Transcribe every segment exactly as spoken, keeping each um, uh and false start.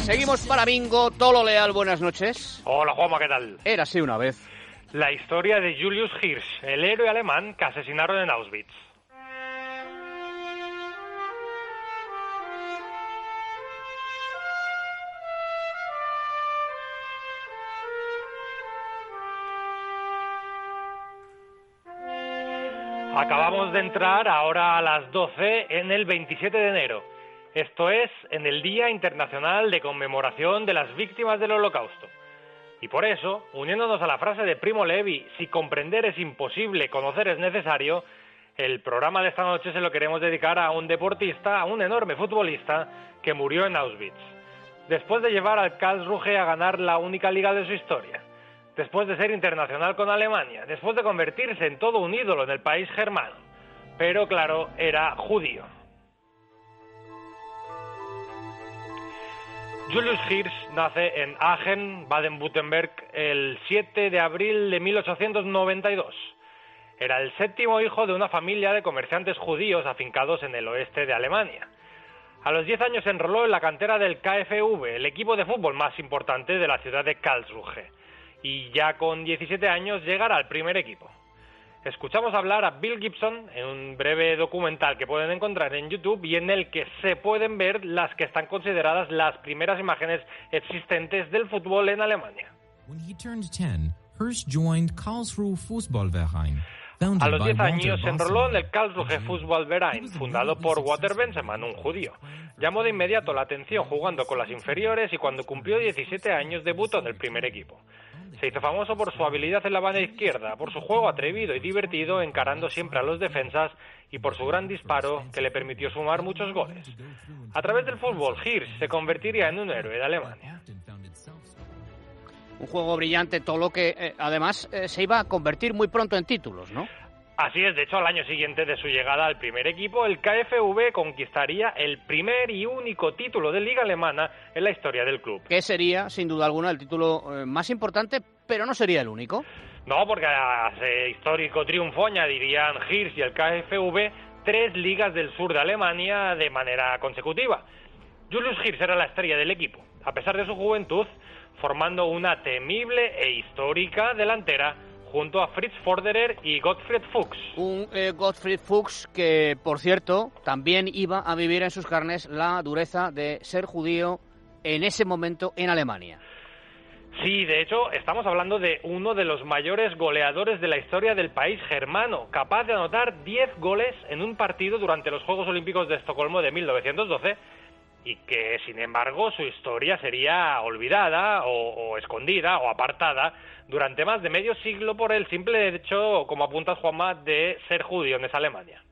Seguimos para Bingo. Tolo Leal, buenas noches. Hola, Juanma, ¿qué tal? Érase una vez. La historia de Julius Hirsch, el héroe alemán que asesinaron en Auschwitz. Acabamos de entrar ahora a las doce en el veintisiete de enero. Esto es en el Día Internacional de Conmemoración de las Víctimas del Holocausto. Y por eso, uniéndonos a la frase de Primo Levi, si comprender es imposible, conocer es necesario, el programa de esta noche se lo queremos dedicar a un deportista, a un enorme futbolista que murió en Auschwitz. Después de llevar al Karlsruhe a ganar la única liga de su historia, después de ser internacional con Alemania, después de convertirse en todo un ídolo en el país germano. Pero claro, era judío. Julius Hirsch nace en Aachen, Baden-Württemberg, el siete de abril de mil ochocientos noventa y dos. Era el séptimo hijo de una familia de comerciantes judíos afincados en el oeste de Alemania. A los diez años se enroló en la cantera del KfW, el equipo de fútbol más importante de la ciudad de Karlsruhe, y ya con diecisiete años llegará al primer equipo. Escuchamos hablar a Bill Gibson en un breve documental que pueden encontrar en YouTube y en el que se pueden ver las que están consideradas las primeras imágenes existentes del fútbol en Alemania. A los diez años se enroló en el Karlsruhe Fußballverein, fundado por Walter Bensemann, un judío. Llamó de inmediato la atención jugando con las inferiores y cuando cumplió diecisiete años debutó en el primer equipo. Se hizo famoso por su habilidad en la banda izquierda, por su juego atrevido y divertido encarando siempre a los defensas y por su gran disparo que le permitió sumar muchos goles. A través del fútbol, Hirsch se convertiría en un héroe de Alemania. Un juego brillante, todo lo que eh, además eh, se iba a convertir muy pronto en títulos, ¿no? Así es, de hecho, al año siguiente de su llegada al primer equipo, el KfW conquistaría el primer y único título de liga alemana en la historia del club. Que sería, sin duda alguna, el título eh, más importante, pero no sería el único. No, porque a ese histórico triunfo añadirían Hirsch y el KfW tres ligas del sur de Alemania de manera consecutiva. Julius Hirsch era la estrella del equipo, a pesar de su juventud, formando una temible e histórica delantera junto a Fritz Förderer y Gottfried Fuchs. Un eh, Gottfried Fuchs que, por cierto, también iba a vivir en sus carnes la dureza de ser judío en ese momento en Alemania. Sí, de hecho, estamos hablando de uno de los mayores goleadores de la historia del país germano, capaz de anotar diez goles en un partido durante los Juegos Olímpicos de Estocolmo de mil novecientos doce, y que, sin embargo, su historia sería olvidada o, o escondida o apartada durante más de medio siglo por el simple hecho, como apuntas, Juanma, de ser judío en esa Alemania.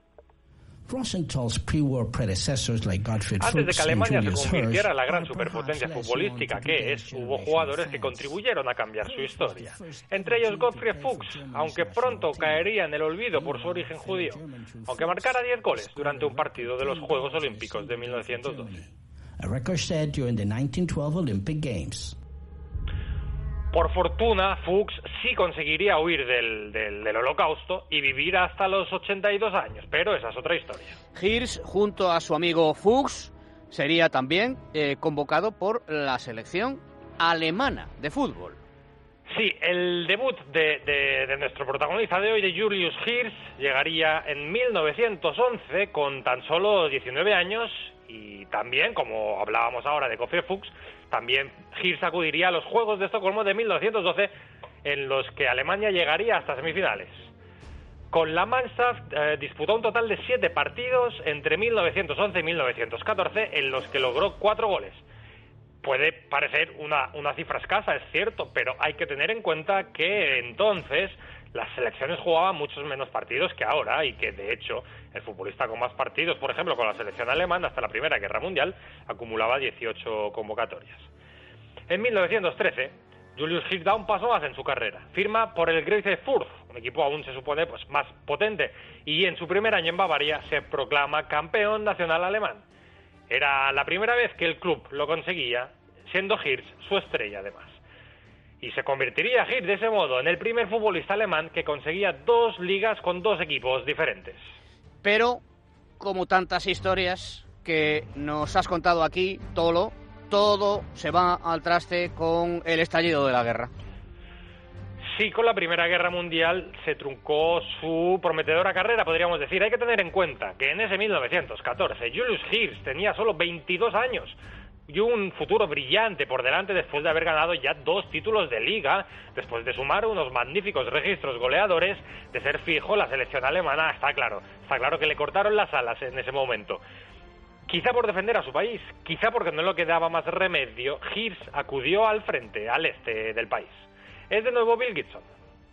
Antes de que Alemania se convirtiera en la gran superpotencia futbolística que es, hubo jugadores que contribuyeron a cambiar su historia. Entre ellos Gottfried Fuchs, aunque pronto caería en el olvido por su origen judío, aunque marcara diez goles durante un partido de los Juegos Olímpicos de mil novecientos doce. Por fortuna, Fuchs sí conseguiría huir del, del, del Holocausto y vivir hasta los ochenta y dos años, pero esa es otra historia. Hirsch, junto a su amigo Fuchs, sería también eh, convocado por la selección alemana de fútbol. Sí, el debut de, de, de nuestro protagonista de hoy, de Julius Hirsch, llegaría en mil novecientos once con tan solo diecinueve años y también, como hablábamos ahora de Gottfried Fuchs, también Hirsch acudiría a los Juegos de Estocolmo de mil novecientos doce, en los que Alemania llegaría hasta semifinales. Con la Mannschaft eh, disputó un total de siete partidos entre mil novecientos once y mil novecientos catorce, en los que logró cuatro goles. Puede parecer una, una cifra escasa, es cierto, pero hay que tener en cuenta que entonces las selecciones jugaban muchos menos partidos que ahora y que, de hecho, el futbolista con más partidos, por ejemplo, con la selección alemana hasta la Primera Guerra Mundial, acumulaba dieciocho convocatorias. En mil novecientos trece, Julius Hirsch da un paso más en su carrera. Firma por el Greuther Fürth, un equipo aún se supone pues más potente, y en su primer año en Bavaria se proclama campeón nacional alemán. Era la primera vez que el club lo conseguía, siendo Hirsch su estrella además. Y se convertiría Hirsch de ese modo en el primer futbolista alemán que conseguía dos ligas con dos equipos diferentes. Pero, como tantas historias que nos has contado aquí, Tolo, todo se va al traste con el estallido de la guerra. Sí, con la Primera Guerra Mundial se truncó su prometedora carrera, podríamos decir. Hay que tener en cuenta que en ese mil novecientos catorce Julius Hirsch tenía solo veintidós años y un futuro brillante por delante después de haber ganado ya dos títulos de liga, después de sumar unos magníficos registros goleadores, de ser fijo la selección alemana. Está claro, está claro que le cortaron las alas en ese momento. Quizá por defender a su país, quizá porque no le quedaba más remedio, Hirsch acudió al frente, al este del país. Es de nuevo Bill Gibson.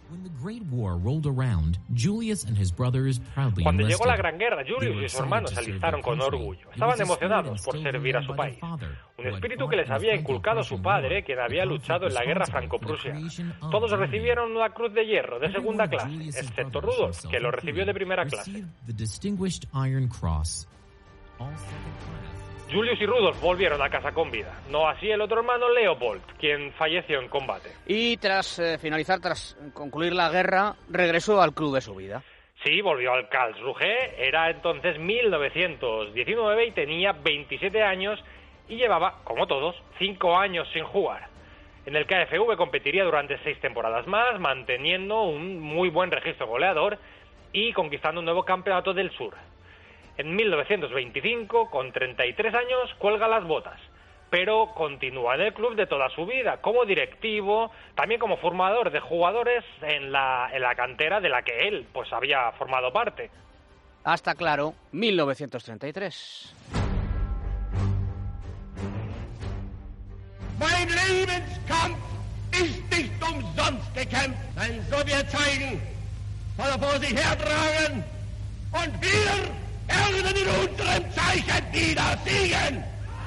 Cuando llegó la Gran Guerra, Julius y su hermano se alistaron con orgullo. Estaban emocionados por servir a su país. Un espíritu que les había inculcado su padre, quien había luchado en la guerra franco-prusiana. Todos recibieron una cruz de hierro de segunda clase, excepto Rudolf, que lo recibió de primera clase. Julius y Rudolf volvieron a casa con vida, no así el otro hermano Leopold, quien falleció en combate. Y tras eh, finalizar, tras concluir la guerra, regresó al club de su vida. Sí, volvió al Karlsruhe, era entonces mil novecientos diecinueve y tenía veintisiete años y llevaba, como todos, cinco años sin jugar. En el K F V competiría durante seis temporadas más, manteniendo un muy buen registro goleador y conquistando un nuevo campeonato del sur. En mil novecientos veinticinco, con treinta y tres años, cuelga las botas, pero continúa en el club de toda su vida, como directivo, también como formador de jugadores en la, en la cantera de la que él pues había formado parte. Hasta, claro, mil novecientos treinta y tres. Mein Lebenskampf ist nicht umsonst gekämpft. Ein Sowjetzeichen soll er vor sich hertragen und wir werden in unserem Zeichen wieder siegen.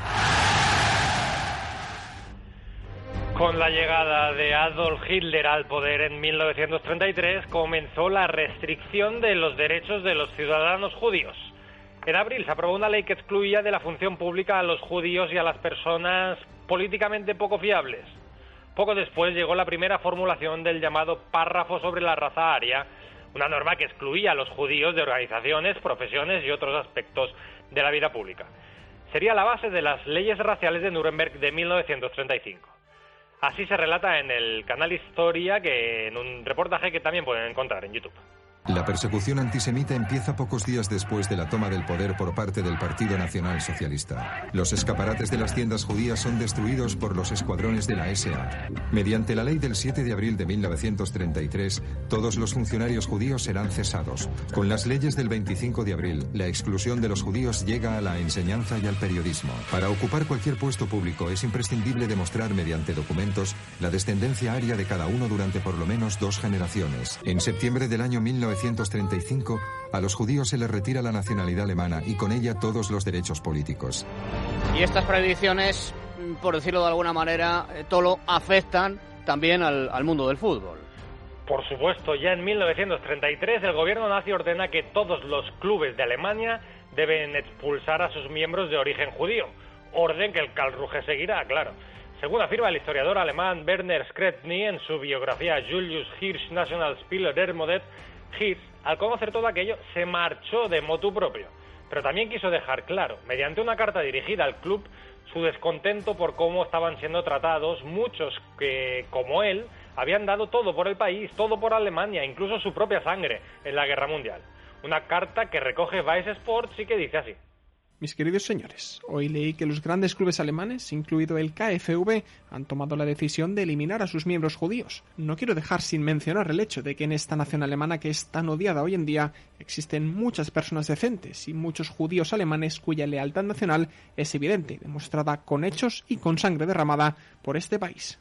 Con la llegada de Adolf Hitler al poder en mil novecientos treinta y tres comenzó la restricción de los derechos de los ciudadanos judíos. En abril se aprobó una ley que excluía de la función pública a los judíos y a las personas políticamente poco fiables. Poco después llegó la primera formulación del llamado párrafo sobre la raza aria, una norma que excluía a los judíos de organizaciones, profesiones y otros aspectos de la vida pública. Sería la base de las leyes raciales de Nuremberg de mil novecientos treinta y cinco. Así se relata en el canal Historia, que en un reportaje que también pueden encontrar en YouTube. La persecución antisemita empieza pocos días después de la toma del poder por parte del Partido Nacional Socialista. Los escaparates de las tiendas judías son destruidos por los escuadrones de la S A. Mediante la ley del siete de abril de mil novecientos treinta y tres, todos los funcionarios judíos serán cesados. Con las leyes del veinticinco de abril, la exclusión de los judíos llega a la enseñanza y al periodismo. Para ocupar cualquier puesto público es imprescindible demostrar mediante documentos la descendencia aria de cada uno durante por lo menos dos generaciones. En septiembre del año mil novecientos treinta y cinco, a los judíos se les retira la nacionalidad alemana y con ella todos los derechos políticos. Y estas prohibiciones, por decirlo de alguna manera, Tolo, afectan también al, al mundo del fútbol. Por supuesto, ya en mil novecientos treinta y tres el gobierno nazi ordena que todos los clubes de Alemania deben expulsar a sus miembros de origen judío. Orden que el Karlsruhe seguirá, claro. Según afirma el historiador alemán Werner Skretny en su biografía Julius Hirsch Nationalspieler der Moderne, Hirsch, al conocer todo aquello, se marchó de motu propio, pero también quiso dejar claro, mediante una carta dirigida al club, su descontento por cómo estaban siendo tratados muchos que, como él, habían dado todo por el país, todo por Alemania, incluso su propia sangre en la Guerra Mundial. Una carta que recoge Vice Sports y que dice así. Mis queridos señores, hoy leí que los grandes clubes alemanes, incluido el K F V, han tomado la decisión de eliminar a sus miembros judíos. No quiero dejar sin mencionar el hecho de que en esta nación alemana que es tan odiada hoy en día, existen muchas personas decentes y muchos judíos alemanes cuya lealtad nacional es evidente, demostrada con hechos y con sangre derramada por este país.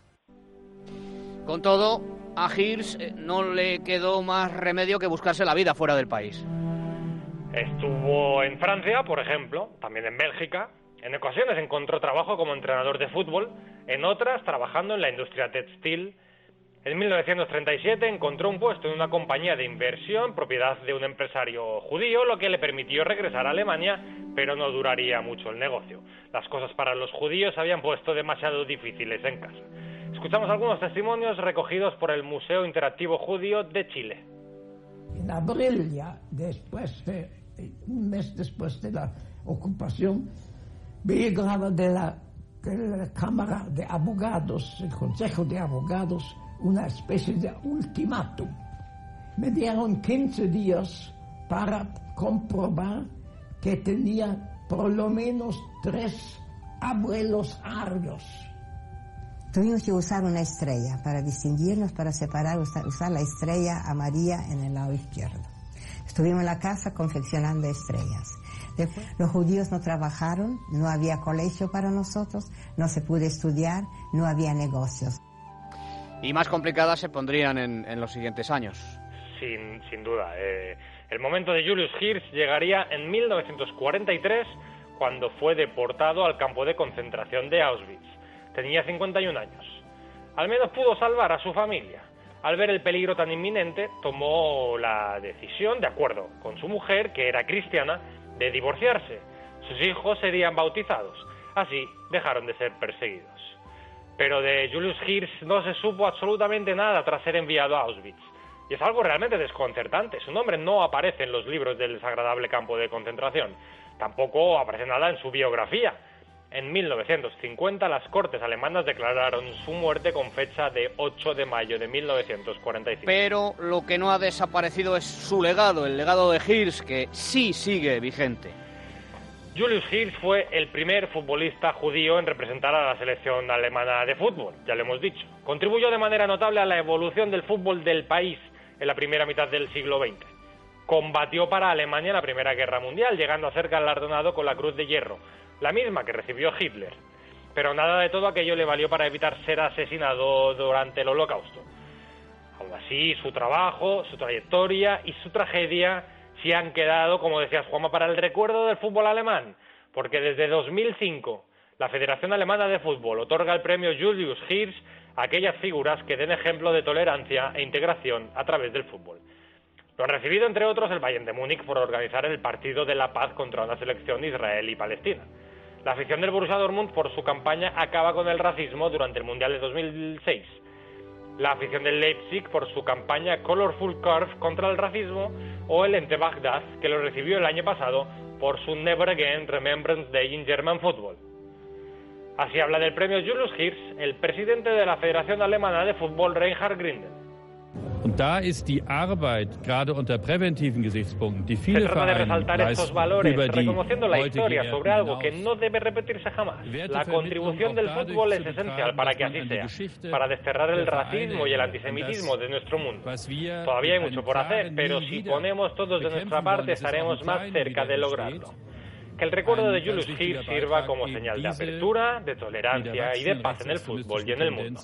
Con todo, a Hirsch no le quedó más remedio que buscarse la vida fuera del país. Estuvo en Francia, por ejemplo, también en Bélgica. En ocasiones encontró trabajo como entrenador de fútbol, en otras trabajando en la industria textil. En mil novecientos treinta y siete encontró un puesto en una compañía de inversión, propiedad de un empresario judío, lo que le permitió regresar a Alemania, pero no duraría mucho el negocio. Las cosas para los judíos se habían puesto demasiado difíciles en casa. Escuchamos algunos testimonios recogidos por el Museo Interactivo Judío de Chile. En abril, ya después de un mes después de la ocupación, vi grabado de la que la Cámara de Abogados, el Consejo de Abogados, una especie de ultimátum. Me dieron quince días para comprobar que tenía por lo menos tres abuelos arios. Tuvimos que usar una estrella para distinguirnos, para separar, usar, usar la estrella amarilla en el lado izquierdo. Estuvimos en la casa confeccionando estrellas. Después, los judíos no trabajaron, no había colegio para nosotros, no se pudo estudiar, no había negocios. Y más complicadas se pondrían en, en los siguientes años. Sin, sin duda. Eh, el momento de Julius Hirsch llegaría en mil novecientos cuarenta y tres, cuando fue deportado al campo de concentración de Auschwitz. Tenía cincuenta y un años. Al menos pudo salvar a su familia. Al ver el peligro tan inminente, tomó la decisión, de acuerdo con su mujer, que era cristiana, de divorciarse. Sus hijos serían bautizados. Así dejaron de ser perseguidos. Pero de Julius Hirsch no se supo absolutamente nada tras ser enviado a Auschwitz. Y es algo realmente desconcertante. Su nombre no aparece en los libros del desagradable campo de concentración. Tampoco aparece nada en su biografía. En mil novecientos cincuenta, las Cortes alemanas declararon su muerte con fecha de ocho de mayo de mil novecientos cuarenta y cinco. Pero lo que no ha desaparecido es su legado, el legado de Hirsch, que sí sigue vigente. Julius Hirsch fue el primer futbolista judío en representar a la selección alemana de fútbol, ya lo hemos dicho. Contribuyó de manera notable a la evolución del fútbol del país en la primera mitad del siglo veinte. Combatió para Alemania en la Primera Guerra Mundial, llegando a ser galardonado con la Cruz de Hierro, la misma que recibió Hitler. Pero nada de todo aquello le valió para evitar ser asesinado durante el Holocausto. Aún así, su trabajo, su trayectoria y su tragedia sí han quedado, como decías, Juanma, para el recuerdo del fútbol alemán, porque desde dos mil cinco la Federación Alemana de Fútbol otorga el premio Julius Hirsch a aquellas figuras que den ejemplo de tolerancia e integración a través del fútbol. Lo han recibido, entre otros, el Bayern de Múnich por organizar el partido de la paz contra una selección israelí-palestina. La afición del Borussia Dortmund por su campaña Acaba con el racismo durante el Mundial de dos mil seis. La afición del Leipzig por su campaña Colorful Curve contra el racismo, o el Ente Baghdad, que lo recibió el año pasado por su Never Again Remembrance Day in German Football. Así habla del premio Julius Hirsch el presidente de la Federación Alemana de Fútbol, Reinhard Grindel. Und da ist die Arbeit, gerade unter präventiven Gesichtspunkten, die viele Se trata de Vereine resaltar estos valores, über die reconociendo la heute historia geehrten sobre algo que hinaus. no debe repetirse jamás. La contribución del fútbol es esencial para que así sea, para desterrar el racismo y el antisemitismo de nuestro mundo. Todavía hay mucho por hacer, pero si ponemos todos de nuestra parte estaremos más cerca de lograrlo. Que el recuerdo de Julius Hirsch sirva como señal de apertura, de tolerancia y de paz en el fútbol y en el mundo.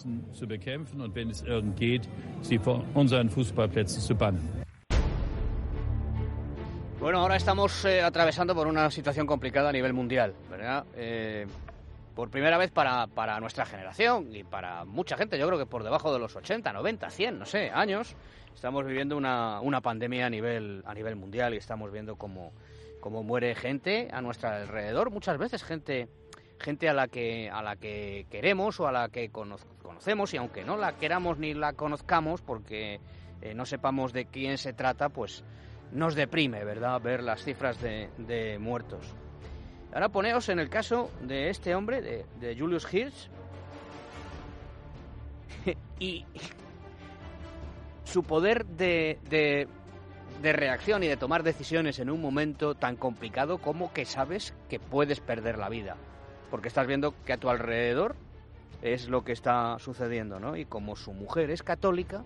Bueno, ahora estamos eh, atravesando por una situación complicada a nivel mundial, ¿verdad? Eh, por primera vez para, para nuestra generación y para mucha gente, yo creo que por debajo de los ochenta, noventa, cien, no sé, años, estamos viviendo una, una pandemia a nivel, a nivel mundial y estamos viendo cómo... cómo muere gente a nuestro alrededor, muchas veces gente gente a la que a la que queremos o a la que cono- conocemos, y aunque no la queramos ni la conozcamos porque eh, no sepamos de quién se trata, pues nos deprime, ¿verdad?, ver las cifras de, de muertos. Ahora poneos en el caso de este hombre, de, de Julius Hirsch, y su poder de... de de reacción y de tomar decisiones en un momento tan complicado como que sabes que puedes perder la vida, porque estás viendo que a tu alrededor es lo que está sucediendo, ¿no? Y como su mujer es católica,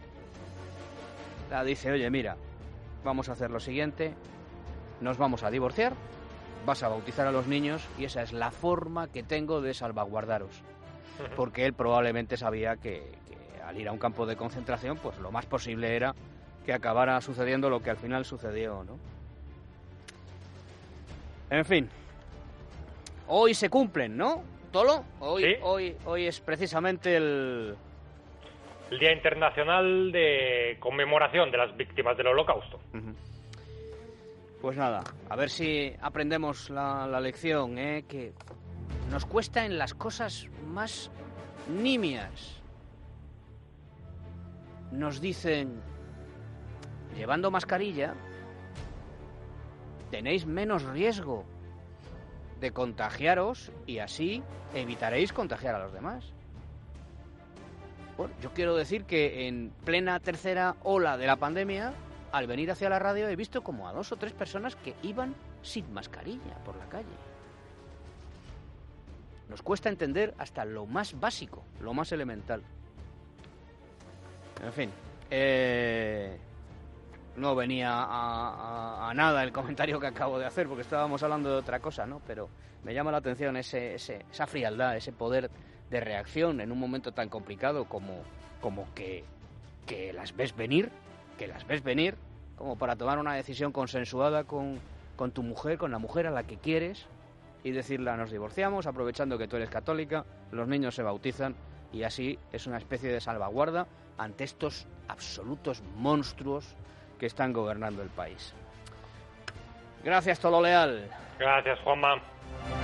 la dice, oye, mira, vamos a hacer lo siguiente, nos vamos a divorciar, vas a bautizar a los niños y esa es la forma que tengo de salvaguardaros, porque él probablemente sabía que, que al ir a un campo de concentración, pues lo más posible era que acabara sucediendo lo que al final sucedió, ¿no? En fin, hoy se cumplen, ¿no, Tolo? Hoy, ¿Sí? hoy, hoy es precisamente el... El Día Internacional de Conmemoración de las Víctimas del Holocausto. Uh-huh. Pues nada, a ver si aprendemos la, la lección, ¿eh? Que nos cuesta en las cosas más nimias. Nos dicen... llevando mascarilla, tenéis menos riesgo de contagiaros y así evitaréis contagiar a los demás. Bueno, yo quiero decir que en plena tercera ola de la pandemia, al venir hacia la radio he visto como a dos o tres personas que iban sin mascarilla por la calle. Nos cuesta entender hasta lo más básico, lo más elemental. En fin, eh, no venía a, a, a nada el comentario que acabo de hacer, porque estábamos hablando de otra cosa, ¿no? Pero me llama la atención ese, ese, esa frialdad, ese poder de reacción en un momento tan complicado como, como que, que las ves venir, que las ves venir, como para tomar una decisión consensuada con, con tu mujer, con la mujer a la que quieres, y decirle, nos divorciamos, aprovechando que tú eres católica, los niños se bautizan, y así es una especie de salvaguarda ante estos absolutos monstruos que están gobernando el país. Gracias, Tolo Leal. Gracias, Juanma.